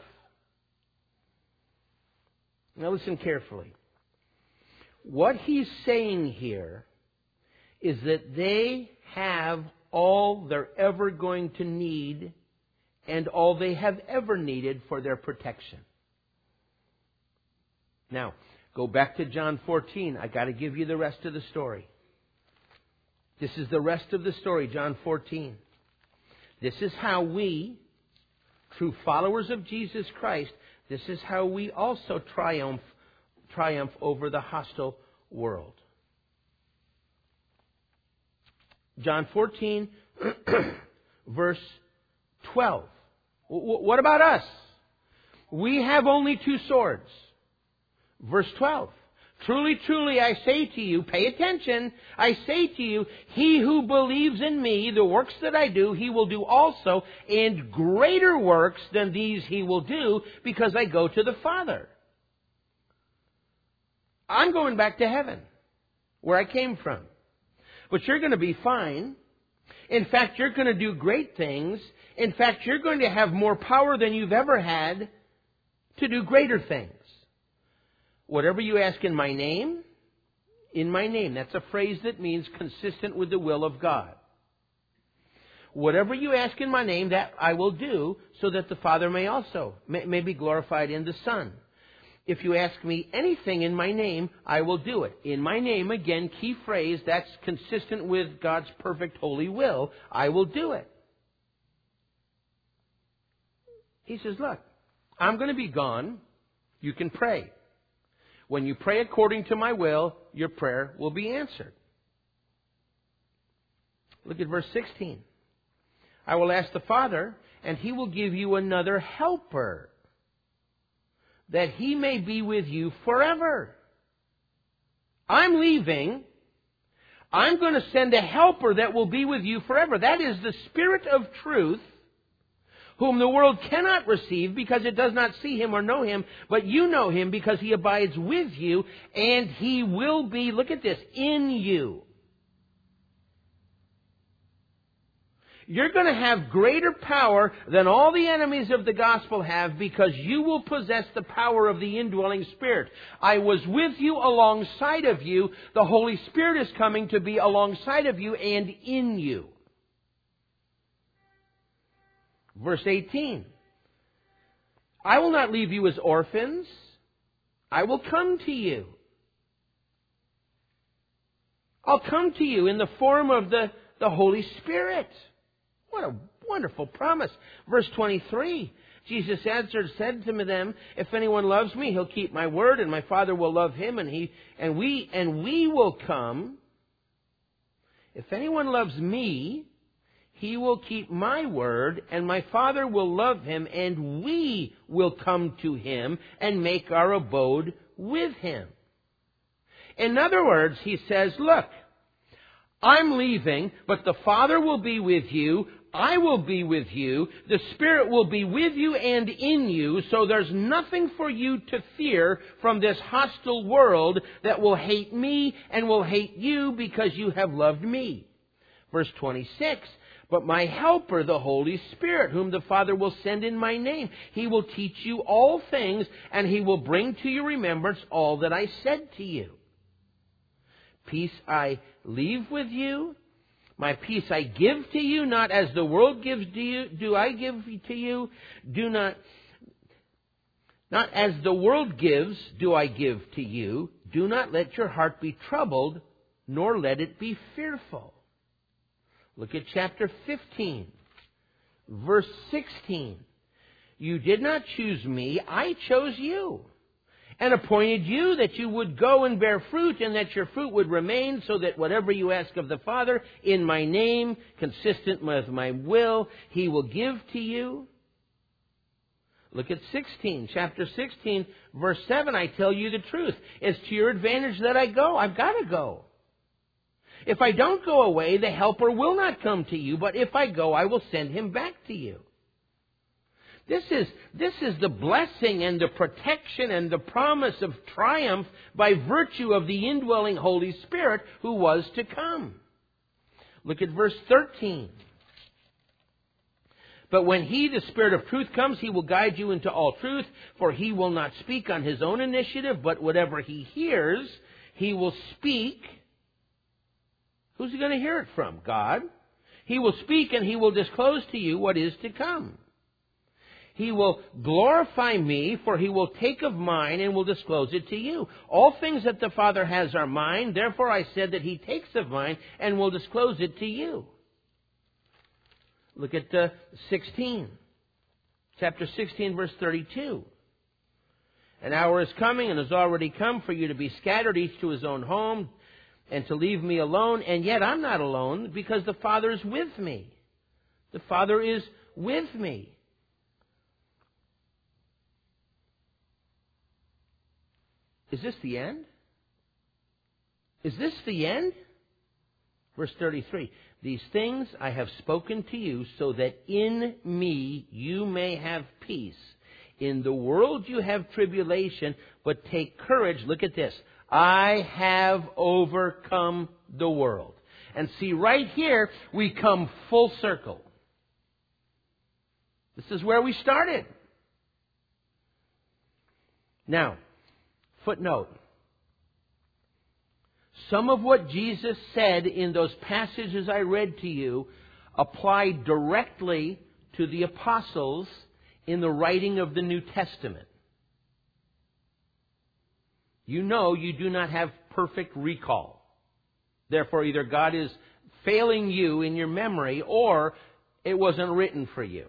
Now listen carefully. What He's saying here is that they have all they're ever going to need and all they have ever needed for their protection. Now, go back to John fourteen. I got to give you the rest of the story. This is the rest of the story, John fourteen. This is how we, true followers of Jesus Christ, this is how we also triumph, triumph over the hostile world. John fourteen, verse twelve. What about us? We have only two swords. Verse twelve. Truly, truly, I say to you, pay attention, I say to you, he who believes in me, the works that I do, he will do also, and greater works than these he will do, because I go to the Father. I'm going back to heaven, where I came from. But you're going to be fine. In fact, you're going to do great things. In fact, you're going to have more power than you've ever had to do greater things. Whatever you ask in my name, in my name. That's a phrase that means consistent with the will of God. Whatever you ask in my name, that I will do, so that the Father may also, may, may be glorified in the Son. If you ask me anything in my name, I will do it. In my name, again, key phrase, that's consistent with God's perfect holy will. I will do it. He says, look, I'm going to be gone. You can pray. When you pray according to my will, your prayer will be answered. Look at verse sixteen. I will ask the Father, and He will give you another helper, that He may be with you forever. I'm leaving. I'm going to send a helper that will be with you forever. That is the Spirit of truth, whom the world cannot receive because it does not see him or know him, but you know him because he abides with you, and he will be, look at this, in you. You're going to have greater power than all the enemies of the gospel have because you will possess the power of the indwelling Spirit. I was with you alongside of you. The Holy Spirit is coming to be alongside of you and in you. Verse eighteen. I will not leave you as orphans. I will come to you. I'll come to you in the form of the, the Holy Spirit. What a wonderful promise. Verse twenty-three. Jesus answered, said to them, if anyone loves me, he'll keep my word, and my Father will love him, and he and we and we will come. If anyone loves me, he will keep my word, and my Father will love him, and we will come to him and make our abode with him. In other words, he says, look, I'm leaving, but the Father will be with you. I will be with you. The Spirit will be with you and in you. So there's nothing for you to fear from this hostile world that will hate me and will hate you because you have loved me. Verse twenty-six. But my Helper, the Holy Spirit, whom the Father will send in my name, he will teach you all things, and he will bring to your remembrance all that I said to you. Peace I leave with you. My peace I give to you, not as the world gives to you, do I give to you. Do not, not as the world gives, do I give to you. Do not let your heart be troubled, nor let it be fearful. Look at chapter fifteen, verse sixteen. You did not choose me, I chose you, and appointed you that you would go and bear fruit, and that your fruit would remain, so that whatever you ask of the Father in my name, consistent with my will, he will give to you. Look at sixteen, chapter sixteen, verse seven. I tell you the truth. It's to your advantage that I go. I've got to go. If I don't go away, the Helper will not come to you, but if I go, I will send him back to you. This is, this is the blessing and the protection and the promise of triumph by virtue of the indwelling Holy Spirit who was to come. Look at verse thirteen. But when he, the Spirit of truth, comes, he will guide you into all truth, for he will not speak on his own initiative, but whatever he hears, he will speak. Who's he going to hear it from? God. He will speak and he will disclose to you what is to come. He will glorify me, for he will take of mine and will disclose it to you. All things that the Father has are mine. Therefore I said that he takes of mine and will disclose it to you. Look at uh, sixteen. Chapter sixteen, verse thirty-two. An hour is coming and has already come for you to be scattered, each to his own home, and to leave me alone. And yet I'm not alone, because the Father is with me. The Father is with me. Is this the end? Is this the end? Verse thirty-three. These things I have spoken to you, so that in me you may have peace. In the world you have tribulation, but take courage. Look at this. I have overcome the world. And see, right here, we come full circle. This is where we started. Now, footnote. Some of what Jesus said in those passages I read to you apply directly to the apostles in the writing of the New Testament. You know you do not have perfect recall. Therefore, either God is failing you in your memory or it wasn't written for you.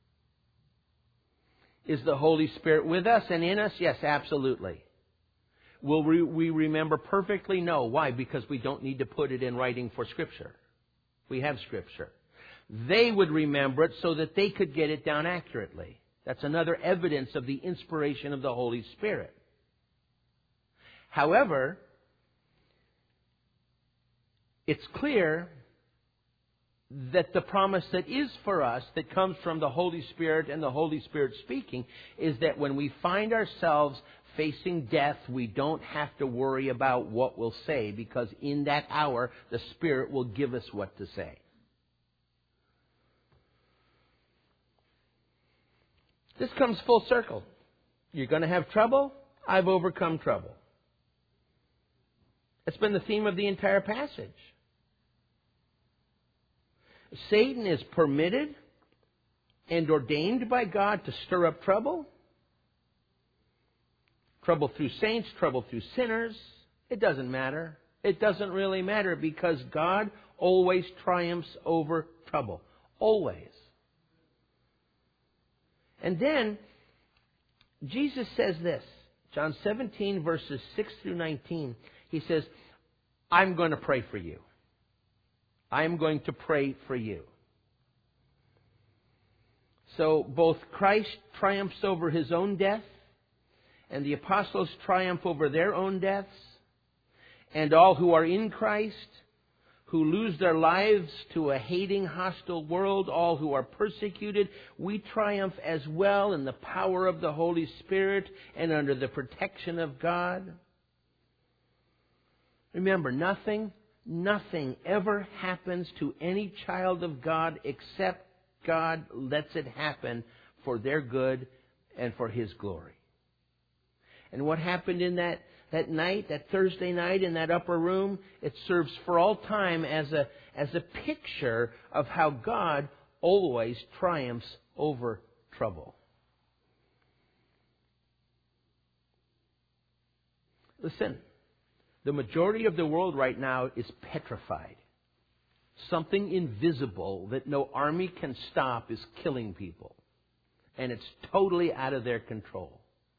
Is the Holy Spirit with us and in us? Yes, absolutely. Will we remember perfectly? No. Why? Because we don't need to put it in writing for Scripture. We have Scripture. They would remember it so that they could get it down accurately. That's another evidence of the inspiration of the Holy Spirit. However, it's clear that the promise that is for us, that comes from the Holy Spirit and the Holy Spirit speaking, is that when we find ourselves facing death, we don't have to worry about what we'll say, because in that hour, the Spirit will give us what to say. This comes full circle. You're going to have trouble. I've overcome trouble. It's been the theme of the entire passage. Satan is permitted and ordained by God to stir up trouble. Trouble through saints, trouble through sinners. It doesn't matter. It doesn't really matter, because God always triumphs over trouble. Always. And then, Jesus says this, John seventeen, verses six through nineteen. He says, I'm going to pray for you. I'm going to pray for you. So both Christ triumphs over His own death, and the apostles triumph over their own deaths, and all who are in Christ, who lose their lives to a hating, hostile world, all who are persecuted, we triumph as well in the power of the Holy Spirit and under the protection of God. Remember, nothing, nothing ever happens to any child of God except God lets it happen for their good and for His glory. And what happened in that, that night, that Thursday night in that upper room, it serves for all time as a, as a picture of how God always triumphs over trouble. Listen, the majority of the world right now is petrified. Something invisible that no army can stop is killing people. And it's totally out of their control.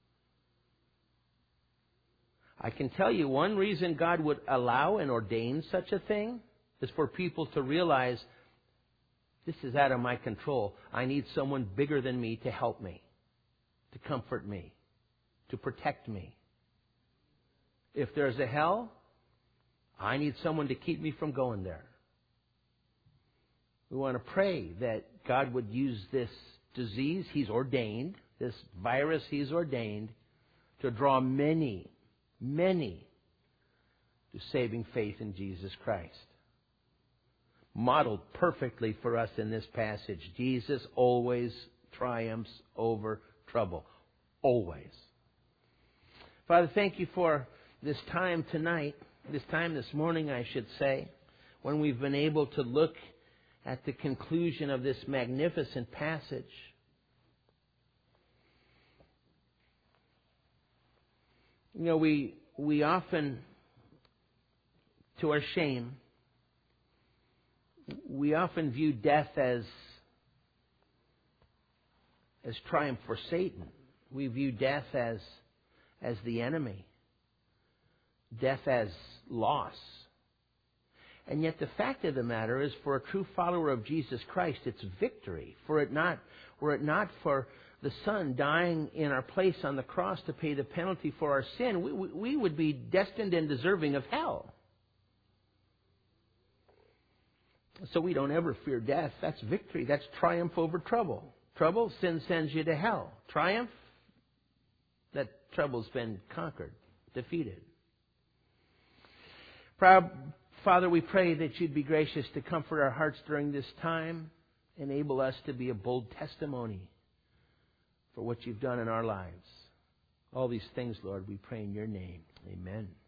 I can tell you one reason God would allow and ordain such a thing is for people to realize, this is out of my control. I need someone bigger than me to help me, to comfort me, to protect me. If there's a hell, I need someone to keep me from going there. We want to pray that God would use this disease He's ordained, this virus He's ordained, to draw many, many to saving faith in Jesus Christ. Modeled perfectly for us in this passage. Jesus always triumphs over trouble. Always. Father, thank you for this time tonight, this time this morning, I should say, when we've been able to look at the conclusion of this magnificent passage. You know, we we often, to our shame, we often view death as as triumph for Satan. We view death as as the enemy. Death as loss. And yet the fact of the matter is, for a true follower of Jesus Christ, it's victory. For it not, were it not for the Son dying in our place on the cross to pay the penalty for our sin, we, we, we would be destined and deserving of hell. So we don't ever fear death. That's victory. That's triumph over trouble. Trouble, sin sends you to hell. Triumph, that trouble's been conquered, defeated. Proud Father, we pray that You'd be gracious to comfort our hearts during this time. Enable us to be a bold testimony for what You've done in our lives. All these things, Lord, we pray in Your name. Amen.